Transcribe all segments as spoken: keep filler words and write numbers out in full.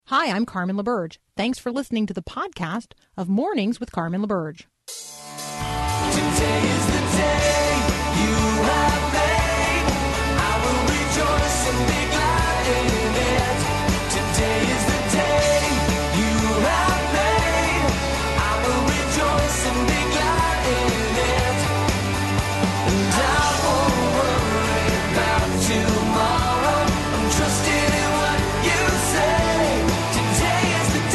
Hi, I'm Carmen LaBerge. Thanks for listening to the podcast of Mornings with Carmen LaBerge. Today is the day you have made. I will rejoice and be glad in it. Today is the day you have made. I will rejoice and be glad in it. And I won't worry about tomorrow. I'm trusting in what you say. Today is the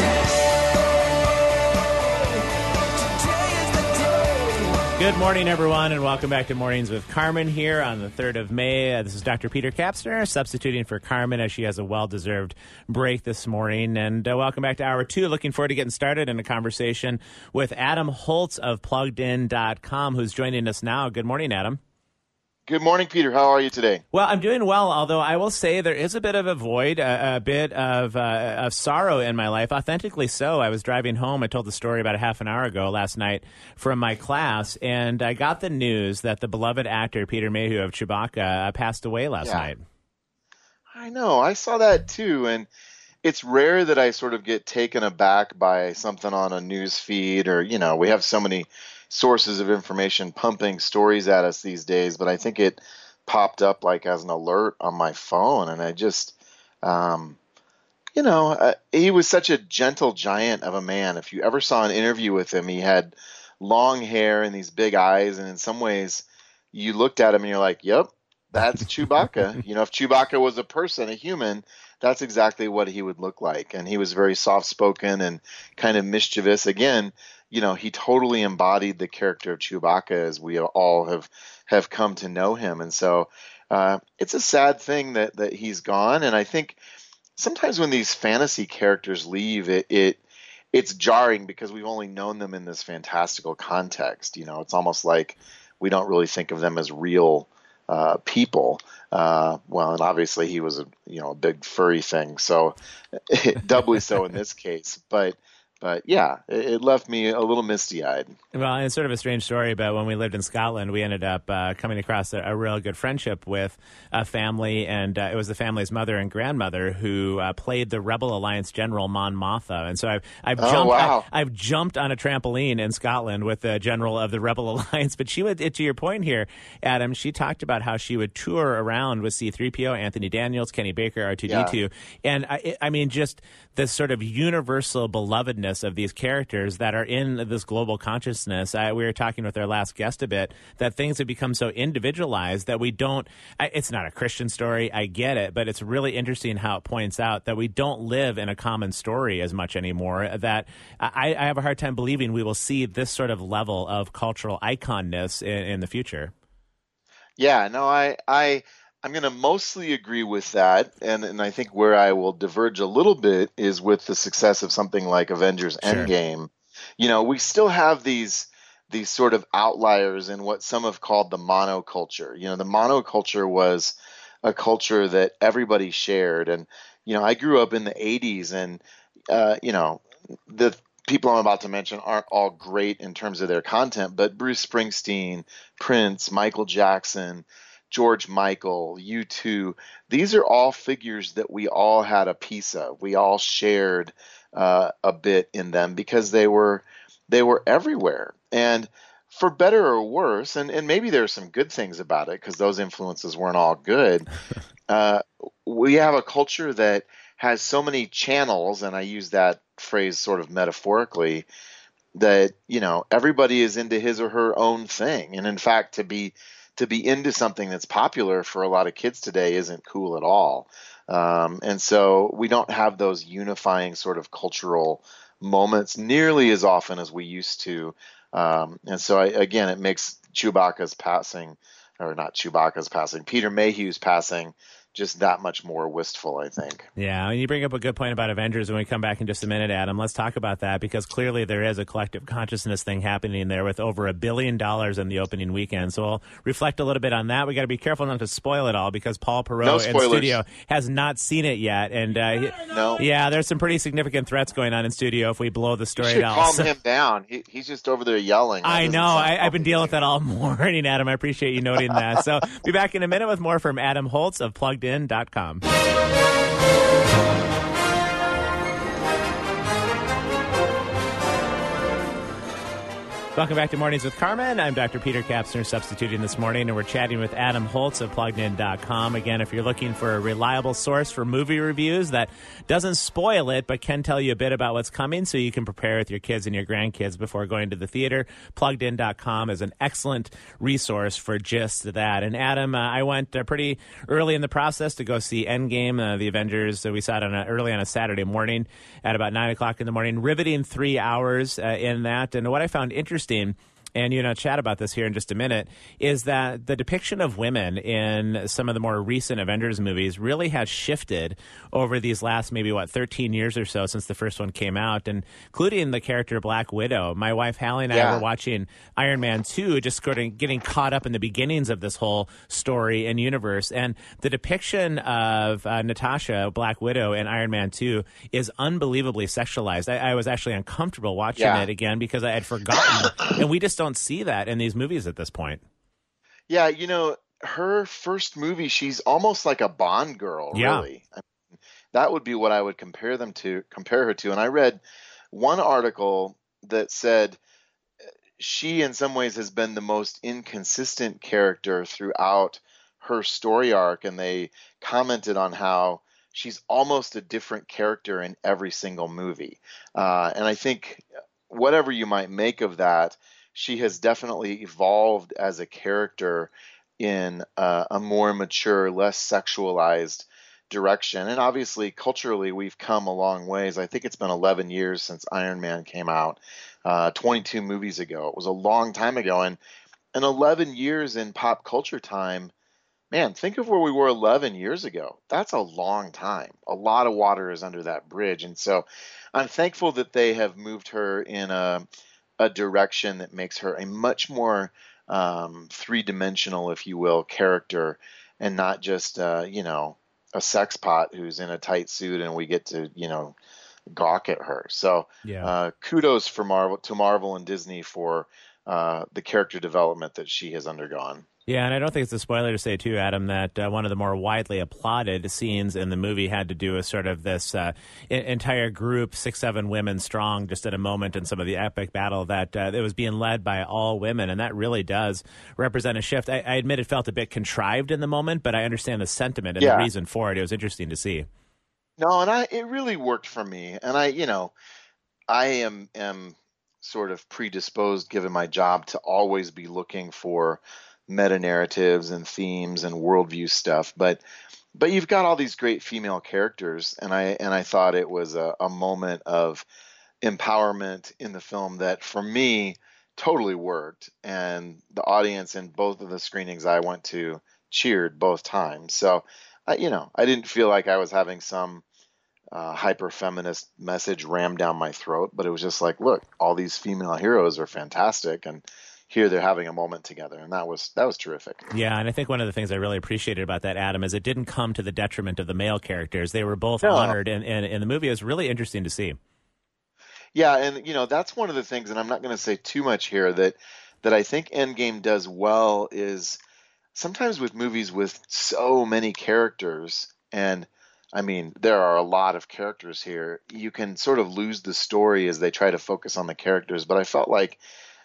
day. Today is the day. Good morning, everyone, and welcome back to Mornings with Carmen here on the third of May. Uh, this is Doctor Peter Kapsner, substituting for Carmen as she has a well-deserved break this morning. And uh, welcome back to Hour two. Looking forward to getting started in a conversation with Adam Holz of plugged in dot com, who's joining us now. Good morning, Adam. Good morning, Peter. How are you today? Well, I'm doing well, although I will say there is a bit of a void, a, a bit of uh, of sorrow in my life, authentically so. I was driving home. I told the story about a half an hour ago last night from my class, and I got the news that the beloved actor Peter Mayhew of Chewbacca uh, passed away last Yeah. night. I know. I saw that too, and it's rare that I sort of get taken aback by something on a news feed, or, you know, we have so many sources of information pumping stories at us these days, but I think it popped up like as an alert on my phone, and I just, um, you know, uh, he was such a gentle giant of a man. If you ever saw an interview with him, he had long hair and these big eyes, and in some ways, you looked at him and you're like, yep, that's Chewbacca. You know, if Chewbacca was a person, a human, that's exactly what he would look like. And he was very soft-spoken and kind of mischievous. Again, you know, he totally embodied the character of Chewbacca as we all have, have come to know him. And so uh, it's a sad thing that, that he's gone. And I think sometimes when these fantasy characters leave, it, it it's jarring because we've only known them in this fantastical context. You know, it's almost like we don't really think of them as real uh, people. Uh, well, and obviously he was a, you know, a big furry thing. So doubly so in this case, but But yeah, it, it left me a little misty-eyed. Well, and it's sort of a strange story, but when we lived in Scotland, we ended up uh, coming across a, a real good friendship with a family, and uh, it was the family's mother and grandmother who uh, played the Rebel Alliance General Mon Mothma. And so I've I've Oh, jumped wow. I, I've jumped on a trampoline in Scotland with the general of the Rebel Alliance. But she would, to your point here, Adam, she talked about how she would tour around with C three P O, Anthony Daniels, Kenny Baker, R two D two, yeah. and I, I mean just this sort of universal belovedness of these characters that are in this global consciousness. I, we were talking with our last guest a bit that things have become so individualized that we don't, I, it's not a Christian story, I get it, but it's really interesting how it points out that we don't live in a common story as much anymore, that I, I have a hard time believing we will see this sort of level of cultural iconness in, in the future. Yeah, no, I, I, I'm going to mostly agree with that, and, and I think where I will diverge a little bit is with the success of something like Avengers Sure. Endgame. You know, we still have these these sort of outliers in what some have called the monoculture. You know, the monoculture was a culture that everybody shared, and you know, I grew up in the eighties, and uh, you know, the people I'm about to mention aren't all great in terms of their content, but Bruce Springsteen, Prince, Michael Jackson, George Michael, U two, these are all figures that we all had a piece of. We all shared uh, a bit in them because they were they were everywhere. And for better or worse, and, and maybe there are some good things about it because those influences weren't all good, uh, we have a culture that has so many channels, and I use that phrase sort of metaphorically, that, you know, everybody is into his or her own thing. And in fact, to be to be into something that's popular for a lot of kids today isn't cool at all. Um, and so we don't have those unifying sort of cultural moments nearly as often as we used to. Um, and so, I, again, it makes Chewbacca's passing, or not Chewbacca's passing, Peter Mayhew's passing, just that much more wistful, I think. Yeah, and you bring up a good point about Avengers when we come back in just a minute, Adam. Let's talk about that because clearly there is a collective consciousness thing happening there with over a billion dollars in the opening weekend. So we'll reflect a little bit on that. We got to be careful not to spoil it all because Paul No Perot in spoilers. studio has not seen it yet. And uh, he- No. yeah, there's some pretty significant threats going on in studio if we blow the You story should at all. calm So- him down. He, he's just over there yelling. That I doesn't know. sound I, I've been dealing with healthy. that all morning, Adam. I appreciate you noting that. So be back in a minute with more from Adam Holz of plugged in dot com. Welcome back to Mornings with Carmen. I'm Doctor Peter Kapsner, substituting this morning, and we're chatting with Adam Holtz of plugged in dot com. Again, if you're looking for a reliable source for movie reviews that doesn't spoil it but can tell you a bit about what's coming so you can prepare with your kids and your grandkids before going to the theater, plugged in dot com is an excellent resource for just that. And Adam, uh, I went uh, pretty early in the process to go see Endgame, uh, the Avengers. Uh, we saw it on a, early on a Saturday morning at about nine o'clock in the morning, riveting three hours uh, in that. And what I found interesting, and you know, chat about this here in just a minute, is that the depiction of women in some of the more recent Avengers movies really has shifted over these last maybe, what, thirteen years or so since the first one came out, and including the character Black Widow. My wife Hallie and I Yeah. were watching Iron Man two, just getting, getting caught up in the beginnings of this whole story and universe, and the depiction of uh, Natasha, Black Widow, in Iron Man two is unbelievably sexualized. I, I was actually uncomfortable watching Yeah. it again because I had forgotten, and we just don't see that in these movies at this point. Yeah, you know, her first movie, she's almost like a Bond girl, Yeah. really. I mean, that would be what I would compare them to, compare her to. And I read one article that said she, in some ways, has been the most inconsistent character throughout her story arc, and they commented on how she's almost a different character in every single movie. Uh, and I think whatever you might make of that, she has definitely evolved as a character in uh, a more mature, less sexualized direction. And obviously, culturally, we've come a long ways. I think it's been eleven years since Iron Man came out, uh, twenty-two movies ago. It was a long time ago. And, and eleven years in pop culture time, man, think of where we were eleven years ago. That's a long time. A lot of water is under that bridge. And so I'm thankful that they have moved her in a a direction that makes her a much more um, three-dimensional, if you will, character, and not just, uh, you know, a sex pot who's in a tight suit and we get to, you know, gawk at her. So Yeah. uh, kudos for Marvel to Marvel and Disney for uh, the character development that she has undergone. Yeah, and I don't think it's a spoiler to say, too, Adam, that uh, one of the more widely applauded scenes in the movie had to do with sort of this uh, I- entire group, six, seven women strong, just at a moment in some of the epic battle that uh, it was being led by all women, and that really does represent a shift. I, I admit it felt a bit contrived in the moment, but I understand the sentiment and Yeah. the reason for it. It was interesting to see. No, and I it really worked for me. And I, you know, I am am sort of predisposed, given my job, to always be looking for meta narratives and themes and worldview stuff. But but you've got all these great female characters, and I and I thought it was a, a moment of empowerment in the film that, for me, totally worked. And the audience in both of the screenings I went to cheered both times. So, I, you know, I didn't feel like I was having some uh, hyper feminist message rammed down my throat, but it was just like, look, all these female heroes are fantastic, and here they're having a moment together, and that was that was terrific. Yeah, and I think one of the things I really appreciated about that, Adam, is it didn't come to the detriment of the male characters. They were both No. honored in, in, in the movie. It was really interesting to see. Yeah, and you know, that's one of the things, and I'm not going to say too much here, that that I think Endgame does well is sometimes with movies with so many characters, and I mean, there are a lot of characters here, you can sort of lose the story as they try to focus on the characters. But I felt like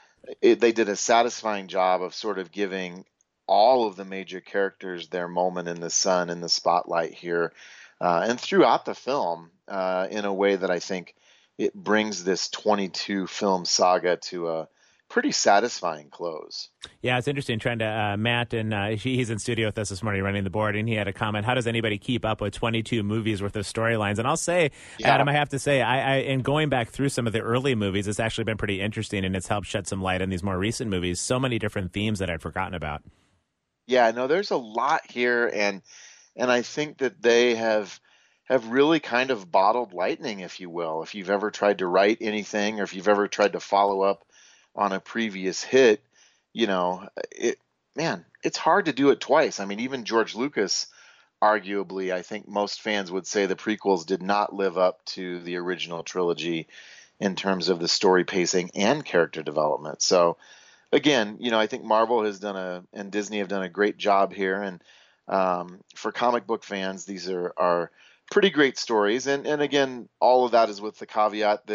it, they did a satisfying job of sort of giving all of the major characters their moment in the sun, in the spotlight here, uh, and throughout the film, uh, in a way that I think it brings this twenty-two film saga to a pretty satisfying close. Yeah, it's interesting trying to, uh, Matt, and uh, he, he's in studio with us this morning running the board, and he had a comment, how does anybody keep up with twenty-two movies worth of storylines? And I'll say, Yeah. Adam, I have to say, I, I in going back through some of the early movies, it's actually been pretty interesting, and it's helped shed some light on these more recent movies. So many different themes that I'd forgotten about. Yeah, no, there's a lot here, and and I think that they have have really kind of bottled lightning, if you will. If you've ever tried to write anything, or if you've ever tried to follow up on a previous hit, you know, it man, it's hard to do it twice. I mean, even George Lucas, arguably, I think most fans would say the prequels did not live up to the original trilogy in terms of the story pacing and character development. So again, you know, I think Marvel has done a, and Disney have done a great job here. And um, for comic book fans, these are, are pretty great stories. And, and again, all of that is with the caveat that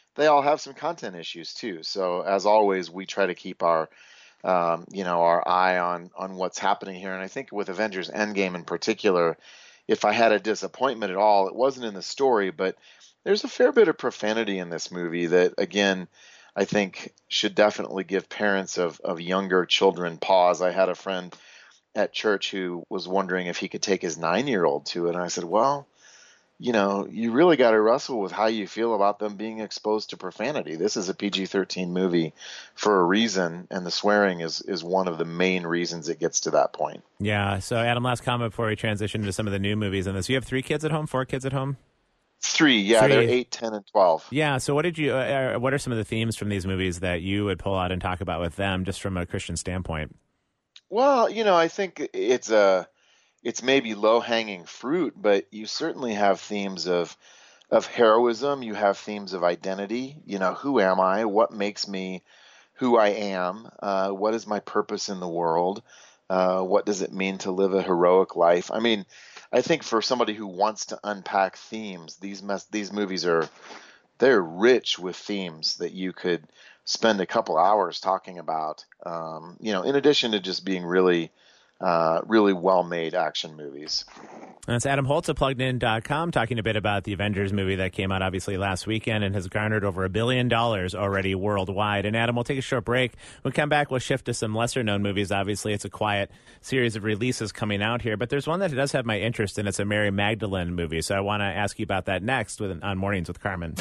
they all have some content issues too. So as always, we try to keep our um, you know, our eye on on what's happening here. And I think with Avengers Endgame in particular, if I had a disappointment at all, it wasn't in the story, but there's a fair bit of profanity in this movie that, again, I think should definitely give parents of, of younger children pause. I had a friend at church who was wondering if he could take his nine-year-old to it. And I said, well, you know, you really got to wrestle with how you feel about them being exposed to profanity. This is a P G thirteen movie for a reason, and the swearing is, is one of the main reasons it gets to that point. Yeah. So, Adam, last comment before we transition to some of the new movies in this. You have three kids at home, four kids at home? Three, yeah, they they're eight, ten, and twelve. Yeah. So, what did you? Uh, what are some of the themes from these movies that you would pull out and talk about with them, just from a Christian standpoint? Well, you know, I think it's a, it's maybe low-hanging fruit, but you certainly have themes of, of heroism. You have themes of identity. You know, who am I? What makes me who I am? Uh, what is my purpose in the world? Uh, what does it mean to live a heroic life? I mean, I think for somebody who wants to unpack themes, these mes- these movies are, they're rich with themes that you could spend a couple hours talking about, um, you know, in addition to just being really, uh, really well-made action movies. That's Adam Holtz of plugged in dot com talking a bit about the Avengers movie that came out obviously last weekend and has garnered over a billion dollars already worldwide. And Adam, we'll take a short break. When we come back, we'll shift to some lesser-known movies. Obviously, it's a quiet series of releases coming out here, but there's one that does have my interest, and it's a Mary Magdalene movie. So I want to ask you about that next with, on Mornings with Carmen.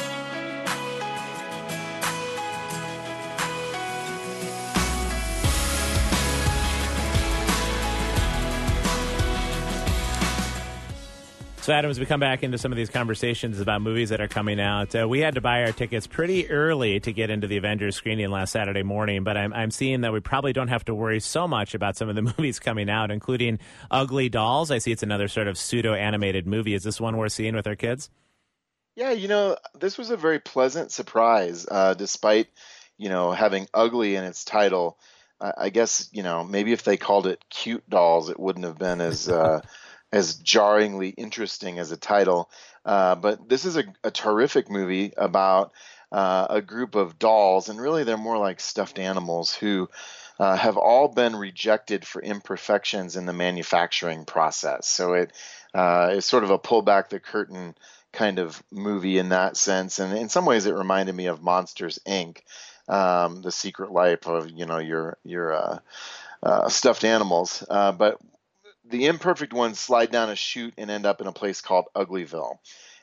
So, Adam, as we come back into some of these conversations about movies that are coming out, uh, we had to buy our tickets pretty early to get into the Avengers screening last Saturday morning, but I'm, I'm seeing that we probably don't have to worry so much about some of the movies coming out, including Ugly Dolls. I see it's another sort of pseudo-animated movie. Is this one worth seeing with our kids? Yeah, you know, this was a very pleasant surprise, uh, despite, you know, having ugly in its title. Uh, I guess, you know, maybe if they called it Cute Dolls, it wouldn't have been as... Uh, as jarringly interesting as a title. Uh, but this is a, a terrific movie about uh, a group of dolls, and really they're more like stuffed animals who uh, have all been rejected for imperfections in the manufacturing process. So it uh, is sort of a pull back the curtain kind of movie in that sense. And in some ways it reminded me of Monsters, Incorporated, um, The Secret Life of, you know, your, your uh, uh, stuffed animals. Uh, but the imperfect ones slide down a chute and end up in a place called Uglyville.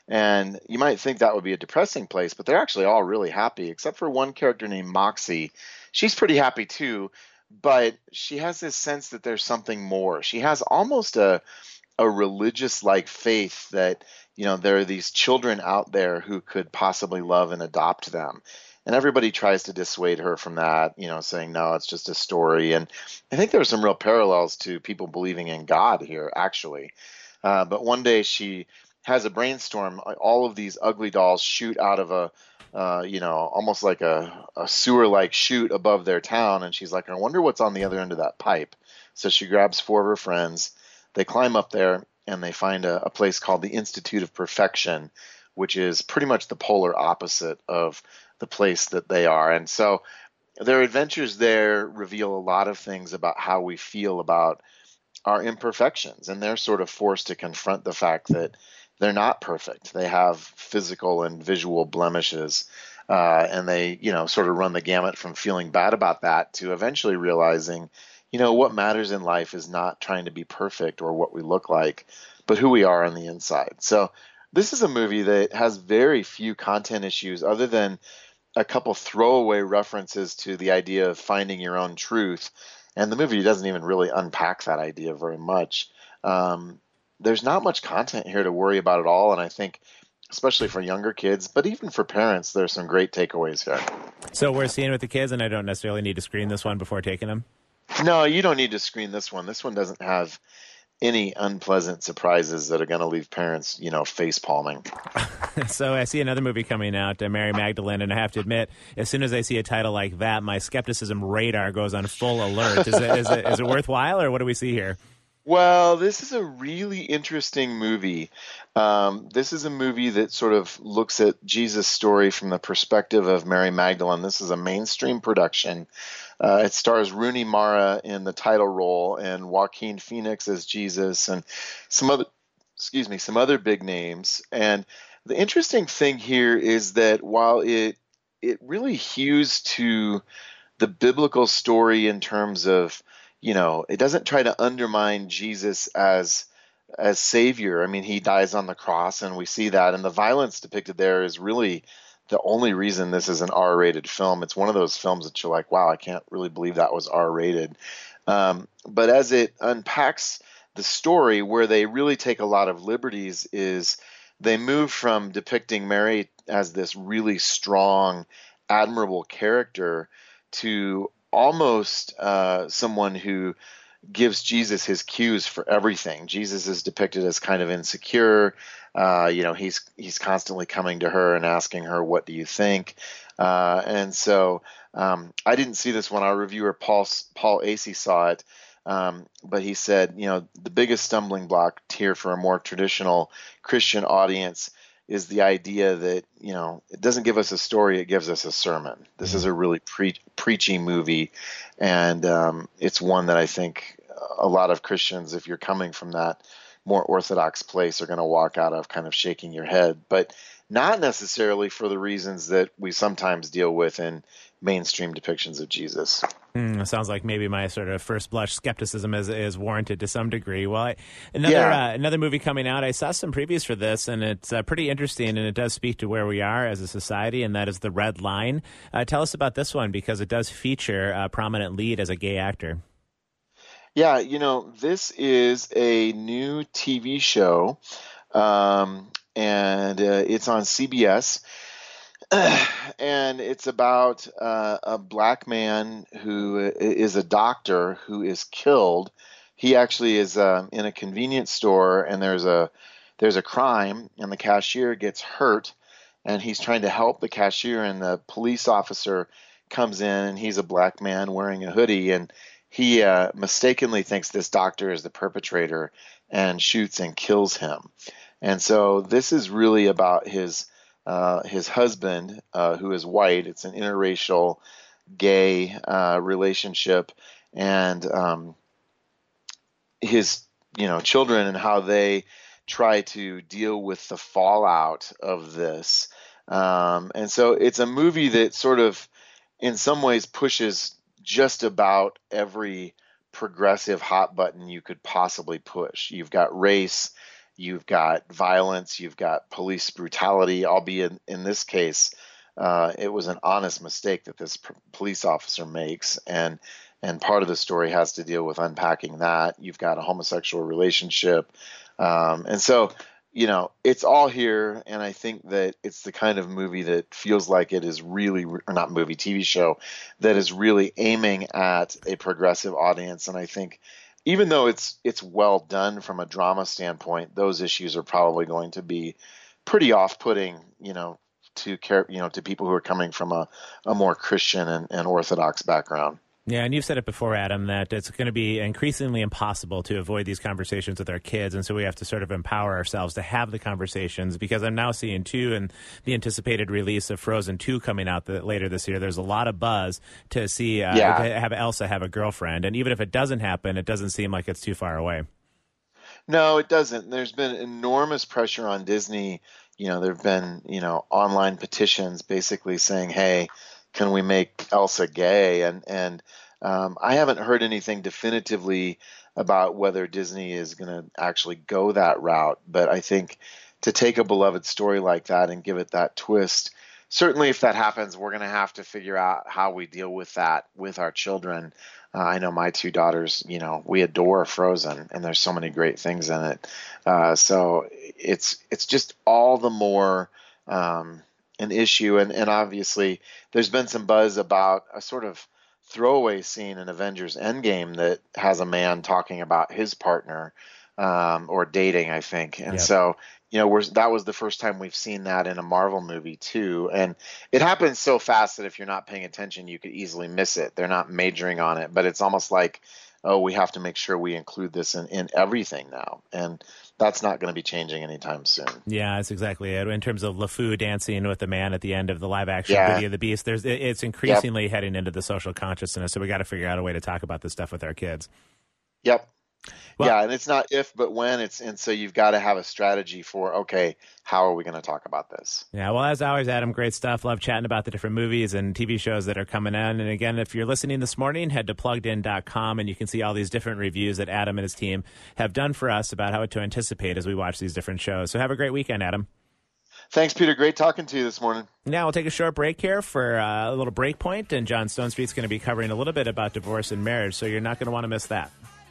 And you might think that would be a depressing place, but they're actually all really happy, except for one character named Moxie. She's pretty happy too, but she has this sense that there's something more. She has almost a a religious-like faith that, you know, there are these children out there who could possibly love and adopt them. And everybody tries to dissuade her from that, you know, saying, no, it's just a story. And I think there are some real parallels to people believing in God here, actually. Uh, but one day she has a brainstorm. All of these ugly dolls shoot out of a, uh, you know, almost like a, a sewer-like chute above their town. And she's like, I wonder what's on the other end of that pipe. So she grabs four of her friends. They climb up there, and they find a, a place called the Institute of Perfection, which is pretty much the polar opposite of the place that they are. And so their adventures there reveal a lot of things about how we feel about our imperfections. And they're sort of forced to confront the fact that they're not perfect. They have physical and visual blemishes. Uh, and they, you know, sort of run the gamut from feeling bad about that to eventually realizing, you know, what matters in life is not trying to be perfect or what we look like, but who we are on the inside. So this is a movie that has very few content issues other than a couple throwaway references to the idea of finding your own truth. And the movie doesn't even really unpack that idea very much. Um, there's not much content here to worry about at all. And I think, especially for younger kids, but even for parents, there's some great takeaways here. So we're seeing with the kids, and I don't necessarily need to screen this one before taking them? No, you don't need to screen this one. This one doesn't have any unpleasant surprises that are going to leave parents, you know, face palming. So I see another movie coming out, uh, Mary Magdalene, and I have to admit, as soon as I see a title like that, my skepticism radar goes on full alert. Is it, is it, is it worthwhile, or what do we see here? Well, this is a really interesting movie. Um, this is a movie that sort of looks at Jesus' story from the perspective of Mary Magdalene. This is a mainstream production. Uh, it stars Rooney Mara in the title role and Joaquin Phoenix as Jesus and some other, excuse me, some other big names. And the interesting thing here is that while it it really hews to the biblical story in terms of, you know, it doesn't try to undermine Jesus as as savior. I mean, he dies on the cross, and we see that, and the violence depicted there is really the only reason this is an R-rated film. It's one of those films that you're like, wow, I can't really believe that was R-rated. Um, but as it unpacks the story, where they really take a lot of liberties is they move from depicting Mary as this really strong, admirable character to almost uh, someone who gives Jesus his cues for everything. Jesus is depicted as kind of insecure. Uh, you know, he's he's constantly coming to her and asking her, "What do you think?" Uh, and so um, I didn't see this one. Our reviewer Paul Paul Acey saw it, um, but he said, you know, the biggest stumbling block here for a more traditional Christian audience is the idea that, you know, it doesn't give us a story, it gives us a sermon. This is a really pre- preachy movie, and um, it's one that I think a lot of Christians, if you're coming from that more orthodox place, are going to walk out of kind of shaking your head, but not necessarily for the reasons that we sometimes deal with in mainstream depictions of Jesus. Mm, it sounds like maybe my sort of first blush skepticism is, is warranted to some degree. Well, I, another Yeah. uh, another movie coming out, I saw some previews for this, and it's uh, pretty interesting, and it does speak to where we are as a society, and that is The Red Line. Uh, tell us about this one, because it does feature a prominent lead as a gay actor. Yeah, you know, this is a new T V show, um, and uh, it's on C B S. And it's about uh, a black man who is a doctor who is killed. He actually is um, in a convenience store, and there's a there's a crime, and the cashier gets hurt, and he's trying to help the cashier, and the police officer comes in, and he's a black man wearing a hoodie, and he uh, mistakenly thinks this doctor is the perpetrator and shoots and kills him. And so this is really about his Uh, his husband, uh, who is white. It's an interracial gay uh, relationship, and um, his you know children and how they try to deal with the fallout of this. Um, and so it's a movie that sort of, in some ways, pushes just about every progressive hot button you could possibly push. You've got race. You've got violence, you've got police brutality, albeit in, in this case, uh, it was an honest mistake that this p- police officer makes. And, and part of the story has to deal with unpacking that. You've got a homosexual relationship. Um, and so, you know, it's all here. And I think that it's the kind of movie that feels like it is really, or not movie, T V show, that is really aiming at a progressive audience. And I think even though it's it's well done from a drama standpoint, those issues are probably going to be pretty off-putting, you know, to care, you know, to people who are coming from a, a more Christian and, and Orthodox background. Yeah, and you've said it before, Adam, that it's going to be increasingly impossible to avoid these conversations with our kids, and so we have to sort of empower ourselves to have the conversations, because I'm now seeing, too, and the anticipated release of Frozen two coming out the, later this year, there's a lot of buzz to see uh, Yeah. to have Elsa have a girlfriend, and even if it doesn't happen, it doesn't seem like it's too far away. No, it doesn't. There's been enormous pressure on Disney. You know, there have been, you know, online petitions basically saying, hey, can we make Elsa gay? And, and um, I haven't heard anything definitively about whether Disney is going to actually go that route. But I think to take a beloved story like that and give it that twist, certainly if that happens, we're going to have to figure out how we deal with that with our children. Uh, I know my two daughters, you know, we adore Frozen, and there's so many great things in it. Uh, so it's it's just all the more um, an issue. And, and obviously there's been some buzz about a sort of throwaway scene in Avengers Endgame that has a man talking about his partner um, or dating, I think. And Yep. so, you know, we're, that was the first time we've seen that in a Marvel movie too. And it happens so fast that if you're not paying attention, you could easily miss it. They're not majoring on it, but it's almost like oh, we have to make sure we include this in, in everything now. And that's not going to be changing anytime soon. Yeah, that's exactly it. In terms of LeFou dancing with the man at the end of the live action Yeah. Beauty of the Beast, there's it- it's increasingly yep. heading into the social consciousness. So we got to figure out a way to talk about this stuff with our kids. Yep. Well, yeah, and it's not if, but when. It's and so you've got to have a strategy for, okay, how are we going to talk about this? Yeah, well, as always, Adam, great stuff. Love chatting about the different movies and T V shows that are coming in. And again, if you're listening this morning, head to plugged in dot com and you can see all these different reviews that Adam and his team have done for us about how to anticipate as we watch these different shows. So have a great weekend, Adam. Thanks, Peter. Great talking to you this morning. Now we'll take a short break here for uh, a little break point, and John Stone Street's going to be covering a little bit about divorce and marriage, so you're not going to want to miss that.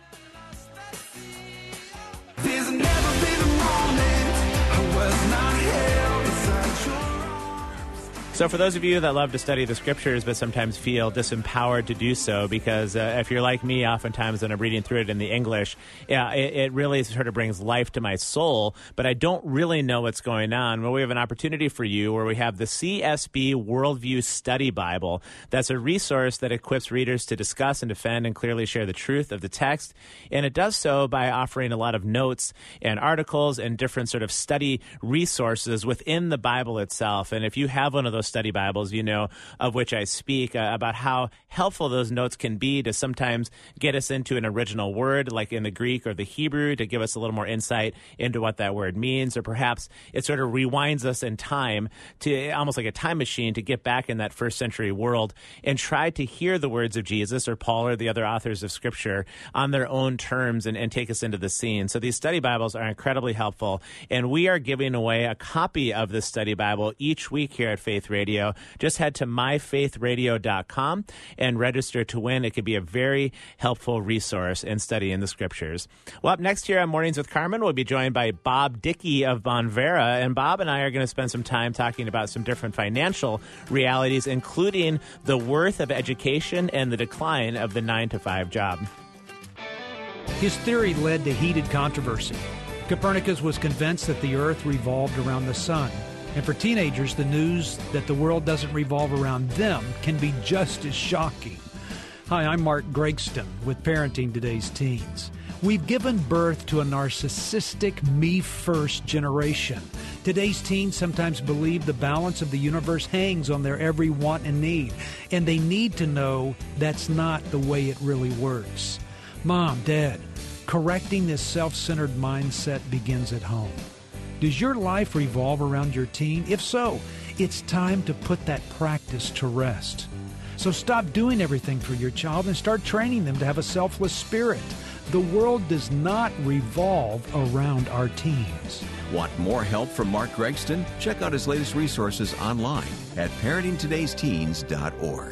There's never been a moment I was not held inside your So for those of you that love to study the scriptures but sometimes feel disempowered to do so, because uh, if you're like me, oftentimes when I'm reading through it in the English, yeah, it, it really sort of brings life to my soul, but I don't really know what's going on. Well, we have an opportunity for you where we have the C S B Worldview Study Bible. That's a resource that equips readers to discuss and defend and clearly share the truth of the text, and it does so by offering a lot of notes and articles and different sort of study resources within the Bible itself. And if you have one of those study Bibles, you know of which I speak, uh, about how helpful those notes can be to sometimes get us into an original word, like in the Greek or the Hebrew, to give us a little more insight into what that word means, or perhaps it sort of rewinds us in time to almost like a time machine to get back in that first century world and try to hear the words of Jesus or Paul or the other authors of Scripture on their own terms and, and take us into the scene. So these study Bibles are incredibly helpful, and we are giving away a copy of this study Bible each week here at Faith Radio. Just head to my faith radio dot com and register to win. It could be a very helpful resource in studying the scriptures. Well, up next here on Mornings with Carmen, we'll be joined by Bob Dickey of Bonvera. And Bob and I are going to spend some time talking about some different financial realities, including the worth of education and the decline of the nine to five job. His theory led to heated controversy. Copernicus was convinced that the Earth revolved around the sun. And for teenagers, the news that the world doesn't revolve around them can be just as shocking. Hi, I'm Mark Gregston with Parenting Today's Teens. We've given birth to a narcissistic me-first generation. Today's teens sometimes believe the balance of the universe hangs on their every want and need, and they need to know that's not the way it really works. Mom, Dad, correcting this self-centered mindset begins at home. Does your life revolve around your teen? If so, it's time to put that practice to rest. So stop doing everything for your child and start training them to have a selfless spirit. The world does not revolve around our teens. Want more help from Mark Gregston? Check out his latest resources online at parenting todays teens dot org.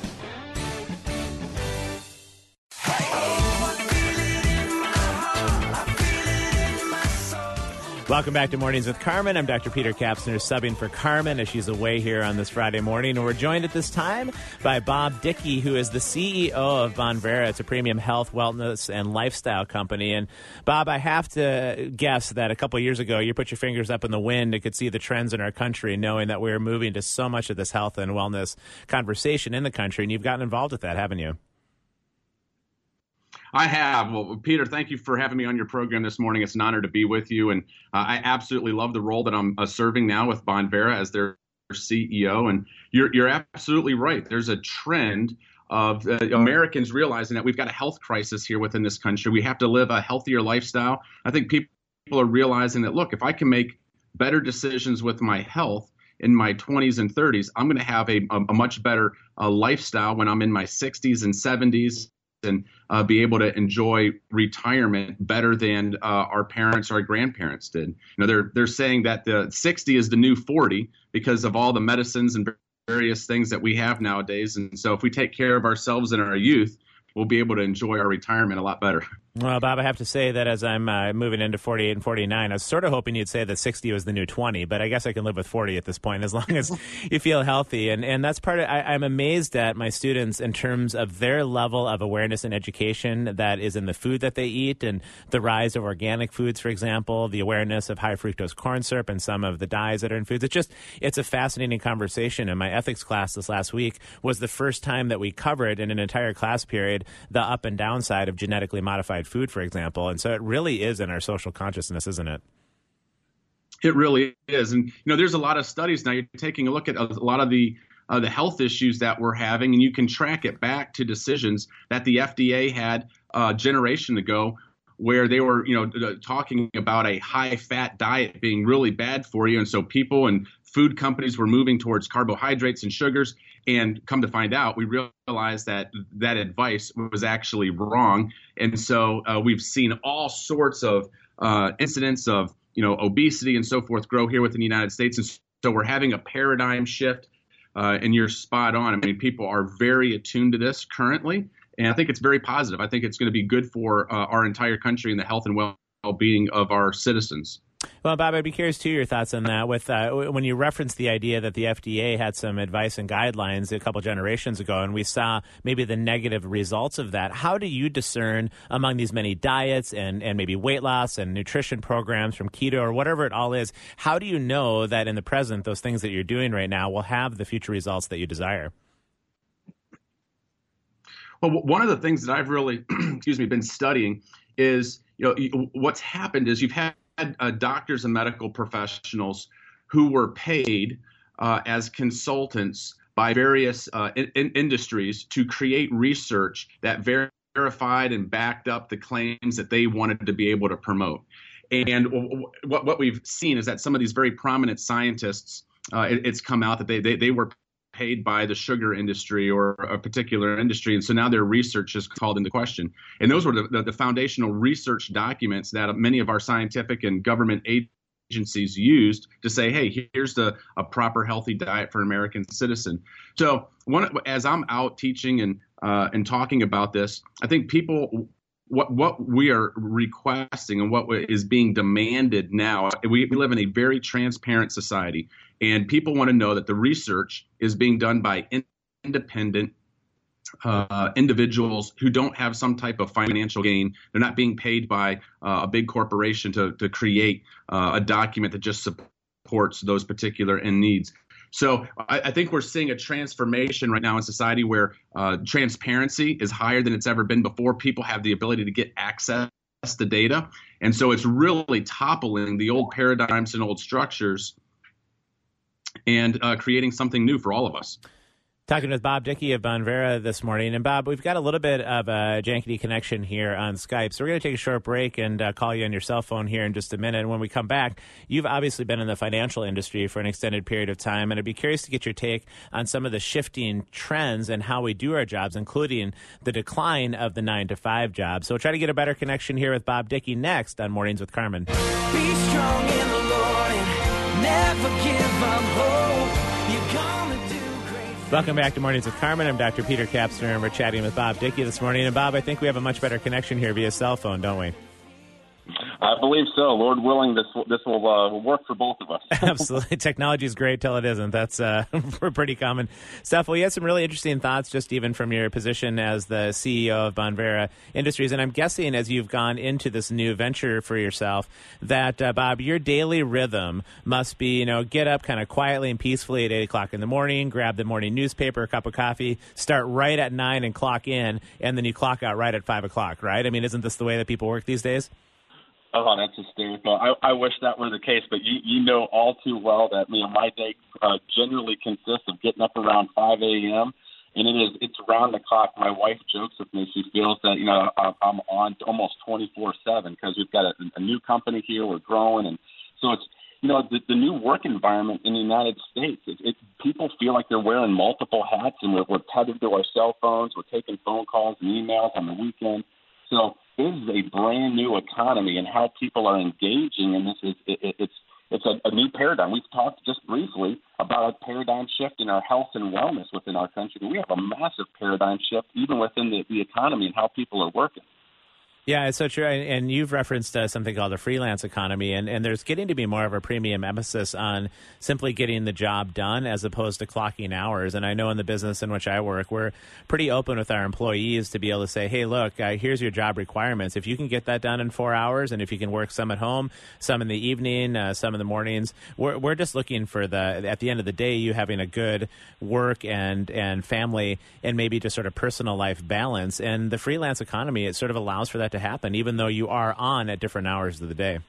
Welcome back to Mornings with Carmen. I'm Doctor Peter Kapsner, subbing for Carmen as she's away here on this Friday morning. And we're joined at this time by Bob Dickey, who is the C E O of Bonvera. It's a premium health, wellness, and lifestyle company. And Bob, I have to guess that a couple of years ago, you put your fingers up in the wind and could see the trends in our country, knowing that we were moving to so much of this health and wellness conversation in the country. And you've gotten involved with that, haven't you? I have. Well, Peter, thank you for having me on your program this morning. It's an honor to be with you. And uh, I absolutely love the role that I'm uh, serving now with Bonvera as their C E O. And you're, you're absolutely right. There's a trend of uh, Americans realizing that we've got a health crisis here within this country. We have to live a healthier lifestyle. I think people are realizing that, look, if I can make better decisions with my health in my twenties and thirties, I'm going to have a, a, a much better uh, lifestyle when I'm in my sixties and seventies. And uh, be able to enjoy retirement better than uh, our parents or our grandparents did. You know, they're they're saying that the sixty is the new forty because of all the medicines and various things that we have nowadays. And so if we take care of ourselves in our youth, we'll be able to enjoy our retirement a lot better. Well, Bob, I have to say that as I'm uh, moving into forty-eight and forty-nine, I was sort of hoping you'd say that sixty was the new twenty, but I guess I can live with forty at this point as long as you feel healthy. And and that's part of, I, I'm amazed at my students in terms of their level of awareness and education that is in the food that they eat and the rise of organic foods, for example, the awareness of high fructose corn syrup and some of the dyes that are in foods. It's just, it's a fascinating conversation. And my ethics class this last week was the first time that we covered in an entire class period the up and downside of genetically modified food, for example. And so it really is in our social consciousness, isn't it? It really is. And, you know, there's a lot of studies now. You're taking a look at a lot of the uh, the health issues that we're having, and you can track it back to decisions that the F D A had a generation ago where they were, you know, talking about a high-fat diet being really bad for you. And so people and food companies were moving towards carbohydrates and sugars. And come to find out, we realized that that advice was actually wrong. And so uh, we've seen all sorts of uh, incidents of, you know, obesity and so forth grow here within the United States. And so we're having a paradigm shift, uh, and you're spot on. I mean, people are very attuned to this currently. And I think it's very positive. I think it's going to be good for uh, our entire country and the health and well-being of our citizens. Well, Bob, I'd be curious, too, your thoughts on that. With uh, when you referenced the idea that the F D A had some advice and guidelines a couple generations ago, and we saw maybe the negative results of that, how do you discern among these many diets and, and maybe weight loss and nutrition programs from keto or whatever it all is, how do you know that in the present those things that you're doing right now will have the future results that you desire? Well, one of the things that I've really, excuse me, been studying is, you know, what's happened is you've had uh, doctors and medical professionals who were paid uh, as consultants by various uh, in, in industries to create research that ver- verified and backed up the claims that they wanted to be able to promote. And what what we've seen is that some of these very prominent scientists, uh, it, it's come out that they they, they were paid by the sugar industry or a particular industry. And so now their research is called into question. And those were the, the, the foundational research documents that many of our scientific and government agencies used to say, hey, here's the a proper healthy diet for an American citizen. So one, as I'm out teaching and uh, and talking about this, I think people, what what we are requesting and what is being demanded now, we, we live in a very transparent society. And people want to know that the research is being done by in- independent uh, individuals who don't have some type of financial gain. They're not being paid by uh, a big corporation to, to create uh, a document that just supports those particular end needs. So I, I think we're seeing a transformation right now in society where uh, transparency is higher than it's ever been before. People have the ability to get access to data. And so it's really toppling the old paradigms and old structures and uh, creating something new for all of us. Talking with Bob Dickey of Bonvera this morning. And Bob, we've got a little bit of a jankety connection here on Skype. So we're going to take a short break and uh, call you on your cell phone here in just a minute. And when we come back, you've obviously been in the financial industry for an extended period of time. And I'd be curious to get your take on some of the shifting trends and how we do our jobs, including the decline of the nine to five job. So we'll try to get a better connection here with Bob Dickey next on Mornings with Carmen. Be strong in the Lord and never give up hope. You're gonna do great. Welcome back to Mornings with Carmen. I'm Doctor Peter Kapsner, and we're chatting with Bob Dickey this morning. And Bob, I think we have a much better connection here via cell phone, don't we? I believe so. Lord willing, this this will uh, work for both of us. Absolutely. Technology is great till it isn't. That's uh, pretty common stuff. Well, you had some really interesting thoughts just even from your position as the C E O of Bonvera Industries. And I'm guessing as you've gone into this new venture for yourself that, uh, Bob, your daily rhythm must be, you know, get up kind of quietly and peacefully at eight o'clock in the morning, grab the morning newspaper, a cup of coffee, start right at nine and clock in, and then you clock out right at five o'clock, right? I mean, isn't this the way that people work these days? Oh, that's hysterical. I, I wish that were the case, but you, you know all too well that you know, my day uh, generally consists of getting up around five a.m., and it is it's around the clock. My wife jokes with me. She feels that, you know, I'm on almost twenty-four seven because we've got a, a new company here. We're growing, and so it's, you know, the, the new work environment in the United States, it, it, people feel like they're wearing multiple hats, and we're, we're tethered to our cell phones. We're taking phone calls and emails on the weekend. So this is a brand new economy, and how people are engaging in this is it, it, it's it's a, a new paradigm. We've talked just briefly about a paradigm shift in our health and wellness within our country. We have a massive paradigm shift even within the, the economy and how people are working. Yeah, it's so true. And and you've referenced uh, something called the freelance economy, and, and there's getting to be more of a premium emphasis on simply getting the job done as opposed to clocking hours. And I know in the business in which I work, we're pretty open with our employees to be able to say, hey, look, uh, here's your job requirements. If you can get that done in four hours, and if you can work some at home, some in the evening, uh, some in the mornings, we're we're just looking for the, at the end of the day, you having a good work and, and family and maybe just sort of personal life balance. And the freelance economy, it sort of allows for that to happen, even though you are on at different hours of the day.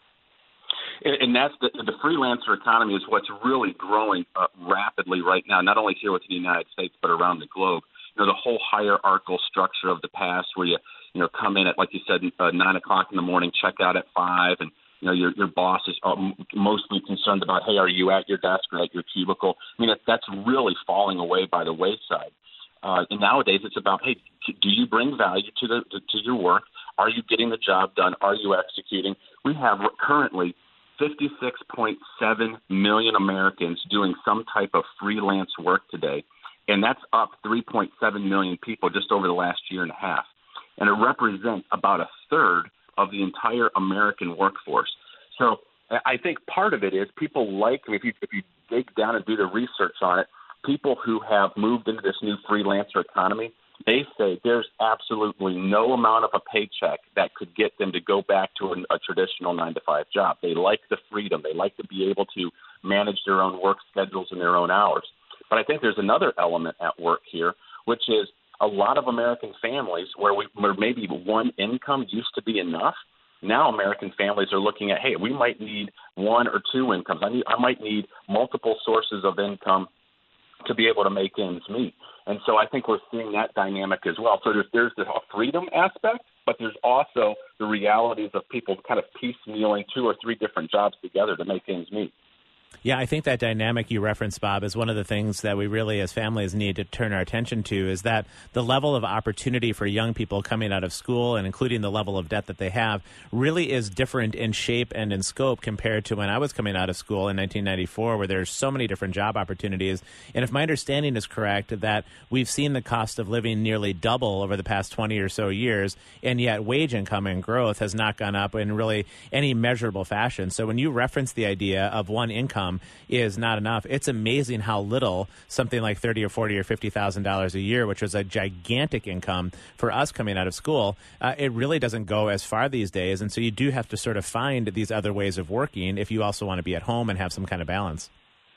And that's the, the freelancer economy is what's really growing uh, rapidly right now, not only here within the United States, but around the globe. You know, the whole hierarchical structure of the past where you, you know, come in at, like you said, uh, nine o'clock in the morning, check out at five, and, you know, your, your boss is um, mostly concerned about, hey, are you at your desk or at your cubicle? I mean, that, that's really falling away by the wayside. Uh, and nowadays it's about, hey, do you bring value to the to, to your work? Are you getting the job done? Are you executing? We have currently fifty-six point seven million Americans doing some type of freelance work today, and that's up three point seven million people just over the last year and a half. And it represents about a third of the entire American workforce. So I think part of it is people like, if you, if you dig down and do the research on it, people who have moved into this new freelancer economy, they say there's absolutely no amount of a paycheck that could get them to go back to a, a traditional nine to five job. They like the freedom. They like to be able to manage their own work schedules and their own hours. But I think there's another element at work here, which is a lot of American families where, we, where maybe one income used to be enough. Now American families are looking at, hey, we might need one or two incomes. I, need, I might need multiple sources of income to be able to make ends meet. And so I think we're seeing that dynamic as well. So there's, there's the freedom aspect, but there's also the realities of people kind of piecemealing two or three different jobs together to make ends meet. Yeah, I think that dynamic you referenced, Bob, is one of the things that we really as families need to turn our attention to, is that the level of opportunity for young people coming out of school, and including the level of debt that they have, really is different in shape and in scope compared to when I was coming out of school in nineteen ninety-four, where there's so many different job opportunities. And if my understanding is correct, that we've seen the cost of living nearly double over the past twenty or so years, and yet wage income and growth has not gone up in really any measurable fashion. So when you reference the idea of one income is not enough, it's amazing how little something like thirty or forty or fifty thousand dollars a year, which was a gigantic income for us coming out of school, uh, it really doesn't go as far these days. And so you do have to sort of find these other ways of working if you also want to be at home and have some kind of balance.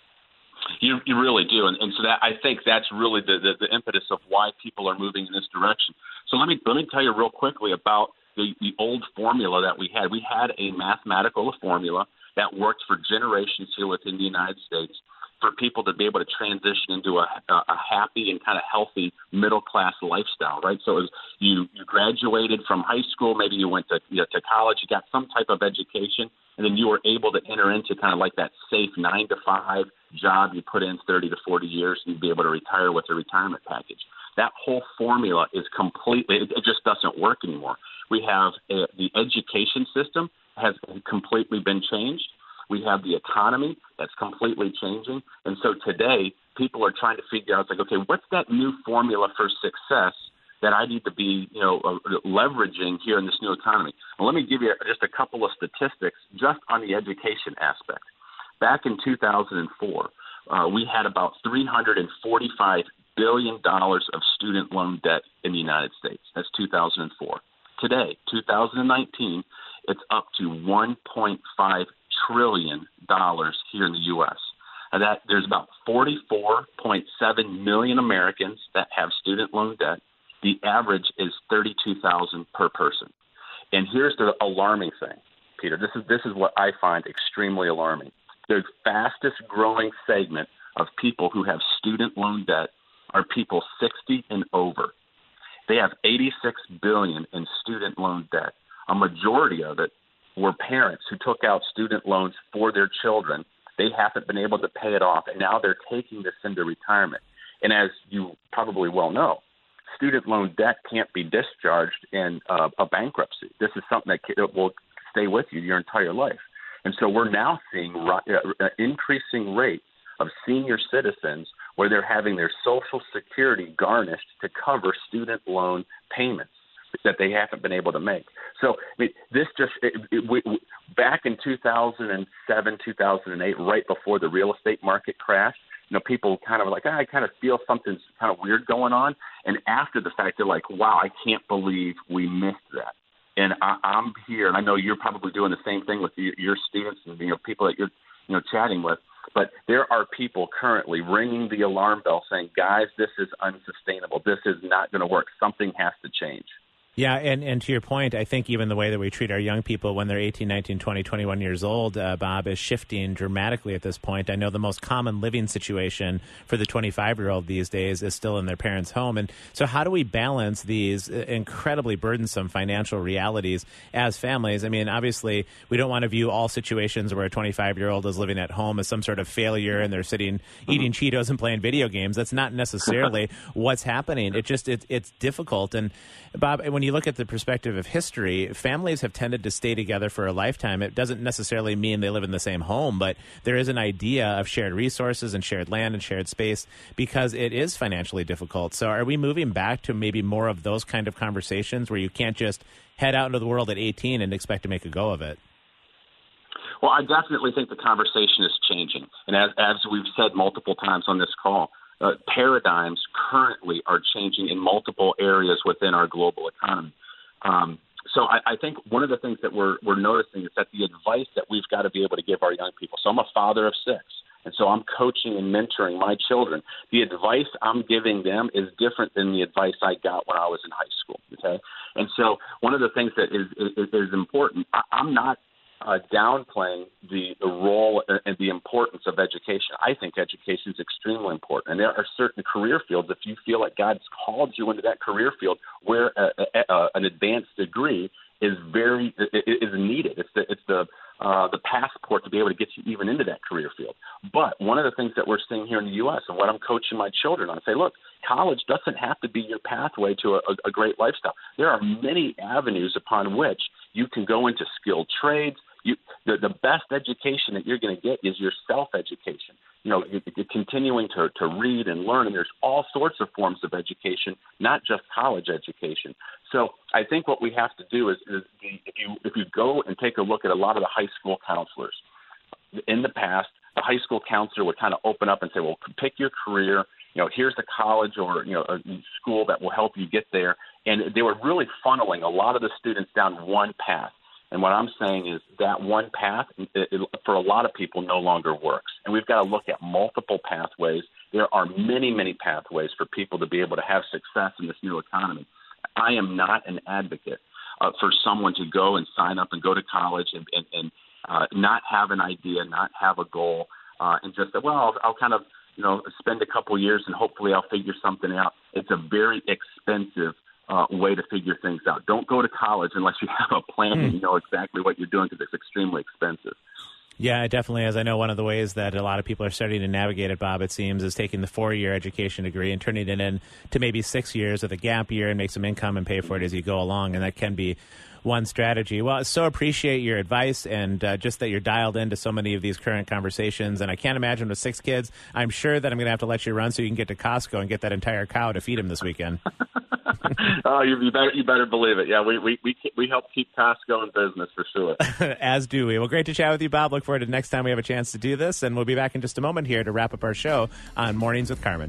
You you really do, and, and so that I think that's really the, the the impetus of why people are moving in this direction. So let me let me tell you real quickly about the, the old formula that we had. We had a mathematical formula that worked for generations here within the United States for people to be able to transition into a, a happy and kind of healthy middle-class lifestyle, right? So as you, you graduated from high school, maybe you went to, you know, to college, you got some type of education, and then you were able to enter into kind of like that safe nine to five job. You put in thirty to forty years, and you'd be able to retire with a retirement package. That whole formula is completely, it, it just doesn't work anymore. We have a, the education system has completely been changed. We have the economy that's completely changing. And so today, people are trying to figure out, like, okay, what's that new formula for success that I need to be, you know, uh, leveraging here in this new economy? Well, let me give you just a couple of statistics just on the education aspect. Back in two thousand four, uh, we had about three hundred forty-five billion dollars of student loan debt in the United States. That's two thousand four. Today, two thousand nineteen, it's up to one point five trillion dollars here in the U S And that there's about forty-four point seven million Americans that have student loan debt. The average is thirty-two thousand per person. And here's the alarming thing, Peter. This is this is what I find extremely alarming. The fastest growing segment of people who have student loan debt are people sixty and over. They have eighty-six billion dollars in student loan debt. A majority of it were parents who took out student loans for their children. They haven't been able to pay it off, and now they're taking this into retirement. And as you probably well know, student loan debt can't be discharged in uh, a bankruptcy. This is something that will stay with you your entire life. And so we're now seeing an increasing rate of senior citizens where they're having their Social Security garnished to cover student loan payments. that they haven't been able to make. So I mean, this just it, it, we, we, back in two thousand seven, two thousand eight, right before the real estate market crashed, you know, people kind of were like, ah, I kind of feel something's kind of weird going on. And after the fact, they're like, wow, I can't believe we missed that. And I, I'm here, and I know you're probably doing the same thing with your, your students and, you know, people that you're, you know, chatting with. But there are people currently ringing the alarm bell saying, guys, this is unsustainable. This is not going to work. Something has to change. Yeah, and, and to your point, I think even the way that we treat our young people when they're eighteen, nineteen, twenty, twenty-one years old, uh, Bob, is shifting dramatically at this point. I know the most common living situation for the twenty-five-year-old these days is still in their parents' home. And so how do we balance these incredibly burdensome financial realities as families? I mean, obviously, we don't want to view all situations where a twenty-five-year-old is living at home as some sort of failure and they're sitting eating Cheetos and playing video games. That's not necessarily what's happening. It just it, it's difficult. And, Bob, when you look at the perspective of history, families have tended to stay together for a lifetime. It doesn't necessarily mean they live in the same home, but there is an idea of shared resources and shared land and shared space because it is financially difficult. So are we moving back to maybe more of those kind of conversations where you can't just head out into the world at eighteen and expect to make a go of it? Well, I definitely think the conversation is changing. And as, as we've said multiple times on this call, Uh, paradigms currently are changing in multiple areas within our global economy. Um, so I, I think one of the things that we're, we're noticing is that the advice that we've got to be able to give our young people. So I'm a father of six, and so I'm coaching and mentoring my children. The advice I'm giving them is different than the advice I got when I was in high school. Okay, and so one of the things that is is, is important. I, I'm not Uh, downplaying the, the role and the importance of education. I think education is extremely important. And there are certain career fields, if you feel like God's called you into that career field, where a, a, a, an advanced degree is very is needed. It's the it's the uh, the passport to be able to get you even into that career field. But one of the things that we're seeing here in the U S and what I'm coaching my children on, I say, look, college doesn't have to be your pathway to a, a great lifestyle. There are many avenues upon which you can go into skilled trades. You, the, the best education that you're going to get is your self-education. You know, you're, you're continuing to, to read and learn, and there's all sorts of forms of education, not just college education. So I think what we have to do is, is the, if you if you go and take a look at a lot of the high school counselors, in the past, the high school counselor would kind of open up and say, well, pick your career. You know, here's the college or, you know, a school that will help you get there. And they were really funneling a lot of the students down one path. And what I'm saying is that one path, it, it, for a lot of people, no longer works. And we've got to look at multiple pathways. There are many, many pathways for people to be able to have success in this new economy. I am not an advocate uh, for someone to go and sign up and go to college and, and, and uh, not have an idea, not have a goal, uh, and just say, well, I'll, I'll kind of, you know, spend a couple years and hopefully I'll figure something out. It's a very expensive Uh, way to figure things out. Don't go to college unless you have a plan mm. and you know exactly what you're doing, because it's extremely expensive. Yeah, definitely. As I know, one of the ways that a lot of people are starting to navigate it, Bob, it seems, is taking the four-year education degree and turning it in to maybe six years with a gap year and make some income and pay for it as you go along. And that can be one strategy. Well, I so appreciate your advice and uh, just that you're dialed into so many of these current conversations. And I can't imagine with six kids, I'm sure that I'm going to have to let you run so you can get to Costco and get that entire cow to feed him this weekend. Oh, you, you better you better believe it. Yeah, we we we, we help keep Costco in business for sure. As do we. Well, great to chat with you, Bob. Look forward to the next time we have a chance to do this, and we'll be back in just a moment here to wrap up our show on Mornings with Carmen.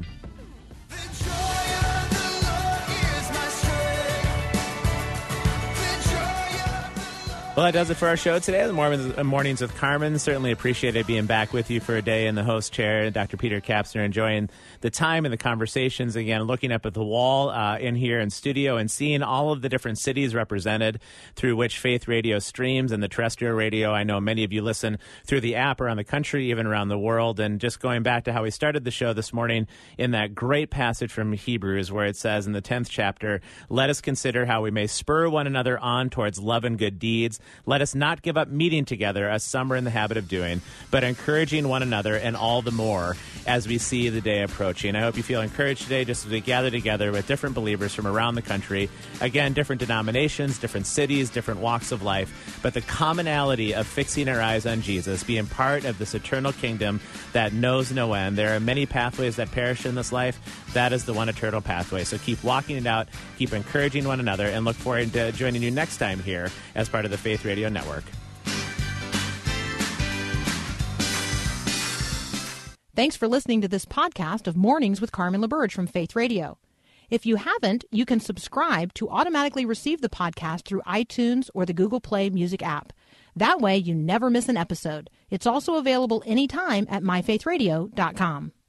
Well, that does it for our show today. The Mormons, uh, Mornings with Carmen. Certainly appreciated being back with you for a day in the host chair. Doctor Peter Kapsner, enjoying the time and the conversations. Again, looking up at the wall uh, in here in studio and seeing all of the different cities represented through which Faith Radio streams and the terrestrial radio. I know many of you listen through the app around the country, even around the world. And just going back to how we started the show this morning in that great passage from Hebrews where it says in the tenth chapter, let us consider how we may spur one another on towards love and good deeds, Let us not give up meeting together as some are in the habit of doing, but encouraging one another, and all the more as we see the day approaching. I hope you feel encouraged today just as we gather together with different believers from around the country. Again, different denominations, different cities, different walks of life, but the commonality of fixing our eyes on Jesus, being part of this eternal kingdom that knows no end. There are many pathways that perish in this life. That is the one eternal pathway. So keep walking it out, keep encouraging one another, and look forward to joining you next time here as part of the Faith Radio Network. Thanks for listening to this podcast of Mornings with Carmen LaBerge from Faith Radio. If you haven't, you can subscribe to automatically receive the podcast through iTunes or the Google Play Music app. That way you never miss an episode. It's also available anytime at my faith radio dot com.